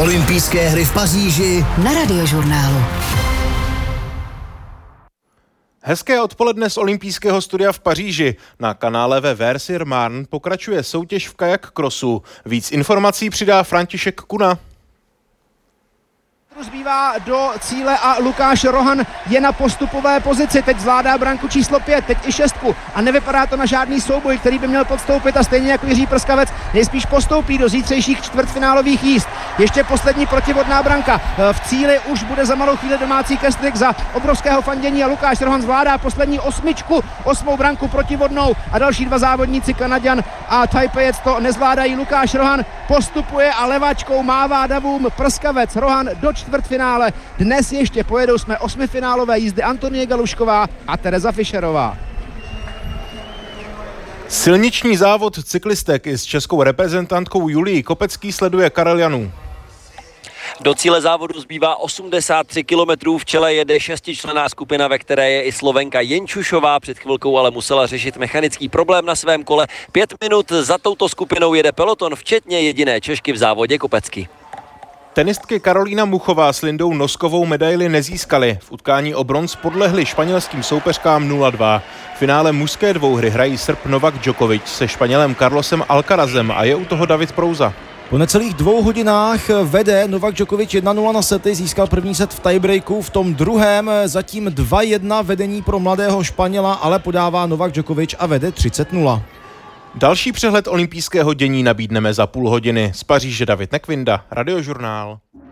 Olympijské hry v Paříži na Radiožurnálu. Hezké odpoledne z olympijského studia v Paříži. Na kanále ve Vers-sur-Marne pokračuje soutěž v kajak crossu. Víc informací přidá František Kuna. Zbývá do cíle a Lukáš Rohan je na postupové pozici. Teď zvládá branku číslo 5, teď i 6 a nevypadá to na žádný souboj, který by měl podstoupit a stejně jako Jiří Prskavec nejspíš postoupí do zítřejších čtvrtfinálových jízd. Ještě poslední protivodná branka. V cíli už bude za malou chvíli domácí Kestrik za obrovského fandění a Lukáš Rohan zvládá poslední osmou branku protivodnou a další dva závodníci Kanaďan a Tajpejec to nezvládají. Lukáš Rohan postupuje a levačkou mává davům. Prskavec, Rohan do čtvrtfinále. Dnes ještě pojedou jsme osmifinálové jízdy Antonie Galušková a Tereza Fischerová. Silniční závod cyklistek i s českou reprezentantkou Julií Kopecký sleduje Karel Janů. Do cíle závodu zbývá 83 kilometrů, v čele jede šestičlenná skupina, ve které je i Slovenka Jenčušová. Před chvilkou ale musela řešit mechanický problém na svém kole. 5 minut za touto skupinou jede peloton, včetně jediné Češky v závodě Kopecky. Tenistky Karolína Muchová s Lindou Noskovou medaili nezískaly. V utkání o bronz podlehli španělským soupeřkám 0-2. V finále mužské dvouhry hrají Srb Novak Djokovic se Španělem Carlosem Alcarazem a je u toho David Prouza. Po necelých 2 hodinách vede Novak Djokovic 1-0 na sety, získal první set v tiebreaku, v tom druhém zatím 2-1 vedení pro mladého Španěla, ale podává Novak Djokovic a vede 30-0. Další přehled olympijského dění nabídneme za půl hodiny. Z Paříže David Nekvinda, Radiožurnál.